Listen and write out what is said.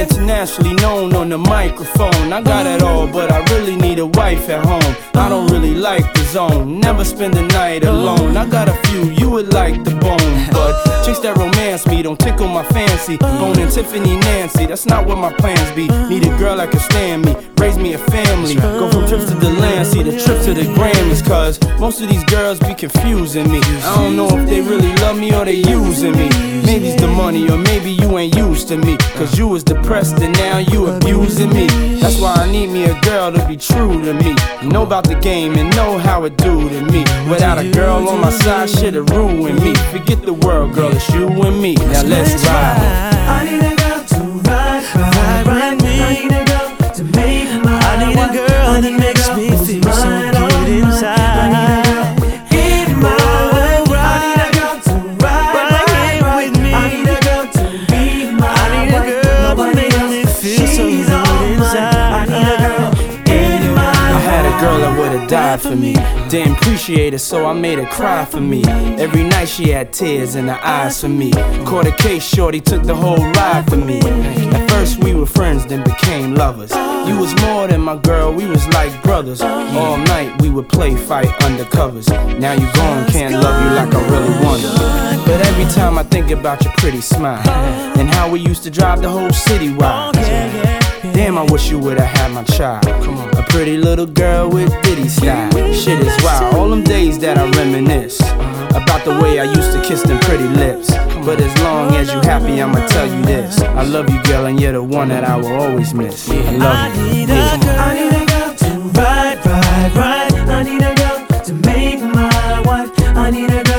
internationally known on the microphone. I got it all, but I really need a wife at home. I don't really like the zone, never spend the night alone. I got a few you would like the bone, but chicks that romance me don't tickle my fancy. Bone and Tiffany Nancy, that's not what my plans be. Need a girl that can stand me, raise me a family. Go from trips to the land, see the trip to the Grammys. Cause most of these girls be confusing me. I don't know if they really love me or they using me. Maybe it's the money or maybe you ain't used to me. Cause you was depressed and now you abusing me. That's why I need me a girl to be true to me, know about the game and know how it do to me. Without a girl on my side, shit'll ruin me. Forget the world, girl, it's you and me. Now let's ride. I need a girl to ride me. I need a girl to make my I need a girl that makes me feel so good inside. I need a girl in my way. I need a girl to ride with me. I need a girl to be my wife. I need a girl that makes me feel so good inside. I need a girl in my I had a girl that would've died for me. Didn't appreciate it, so I made her cry for me. Every night she had tears in her eyes for me. Caught a case, shorty took the whole ride for me. At first we were friends, then became lovers. You was more than my girl, we was like brothers. All night we would play fight undercovers. Now you gone, can't love you like I really wanted. But every time I think about your pretty smile and how we used to drive the whole city wild. Damn, I wish you would've had my child. A pretty little girl with ditty style. Shit is wild, all them days that I reminisce about the way I used to kiss them pretty lips. But as long as you happy, I'ma tell you this: I love you, girl, and you're the one that I will always miss. I love you. I need a girl to ride. I need a girl to make my wife. I need a girl